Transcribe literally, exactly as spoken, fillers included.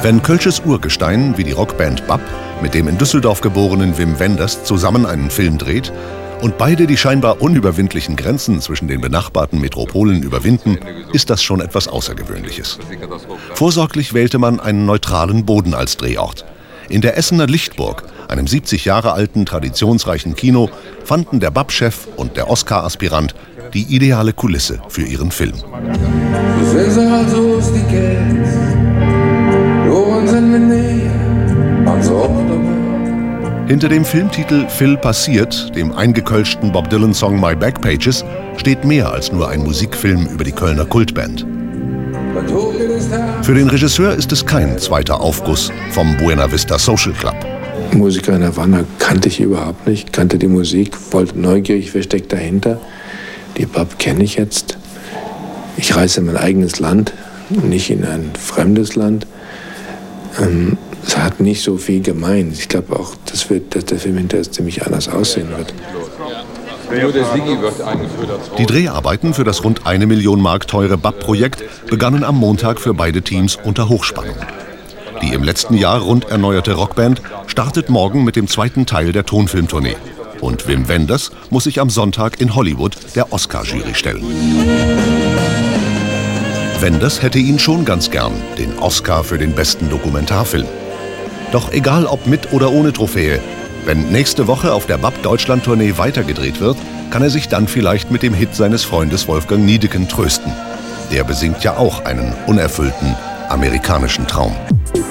Wenn kölsches Urgestein wie die Rockband Bab mit dem in Düsseldorf geborenen Wim Wenders zusammen einen Film dreht und beide die scheinbar unüberwindlichen Grenzen zwischen den benachbarten Metropolen überwinden, ist das schon etwas Außergewöhnliches. Vorsorglich wählte man einen neutralen Boden als Drehort. In der Essener Lichtburg, einem siebzig Jahre alten, traditionsreichen Kino, fanden der Bab-Chef und der Oscar-Aspirant die ideale Kulisse für ihren Film. Hinter dem Filmtitel Phil passiert, dem eingekölschten Bob Dylan-Song My Backpages, steht mehr als nur ein Musikfilm über die Kölner Kultband. Für den Regisseur ist es kein zweiter Aufguss vom Buena Vista Social Club. Musiker in Havanna kannte ich überhaupt nicht, kannte die Musik, wollte neugierig, wer steckt dahinter. Die Bab kenne ich jetzt. Ich reise in mein eigenes Land, nicht in ein fremdes Land. Ähm, es hat nicht so viel gemein. Ich glaube auch, das wird, dass der Film hinterher ziemlich anders aussehen wird. Die Dreharbeiten für das rund eine Million Mark teure Bab-Projekt begannen am Montag für beide Teams unter Hochspannung. Die im letzten Jahr rund erneuerte Rockband startet morgen mit dem zweiten Teil der Tonfilmtournee. Und Wim Wenders muss sich am Sonntag in Hollywood der Oscar-Jury stellen. Wenders hätte ihn schon ganz gern, den Oscar für den besten Dokumentarfilm. Doch egal ob mit oder ohne Trophäe, wenn nächste Woche auf der Bab-Deutschland-Tournee weitergedreht wird, kann er sich dann vielleicht mit dem Hit seines Freundes Wolfgang Niedecken trösten. Der besingt ja auch einen unerfüllten amerikanischen Traum.